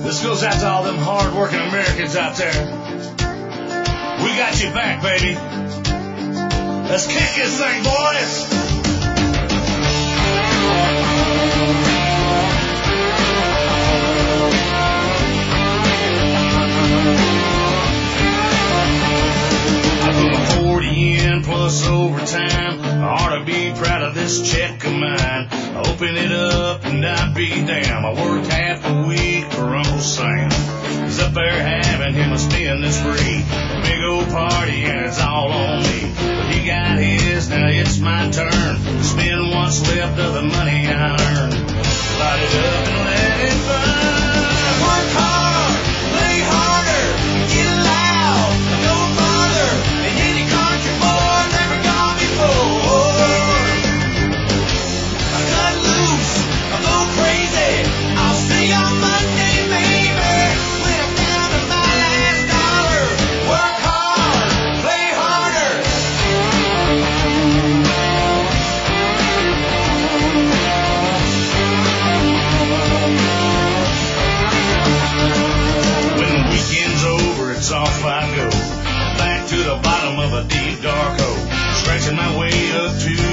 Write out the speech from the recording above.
This goes out to all them hard-working Americans out there. We got you back, baby. Let's kick this thing, boys. I put my 40 in plus overtime. I ought to be proud of this check of mine. Open it up and I'd be damn. I worked half a week for Uncle Sam. He's up there having him a spin this free. A big old party and it's all on me. But he got his, now it's my turn to spend what's left of the money I earned. Light it up and let it burn. Work hard, play harder, get loud, go farther than any country boy ever gone before. I cut loose, I go crazy, I'll see you on Monday, baby, when I'm down to my last dollar. Work hard, play harder. When the weekend's over, it's off I go, back to the bottom of a deep dark hole, scratching my way up to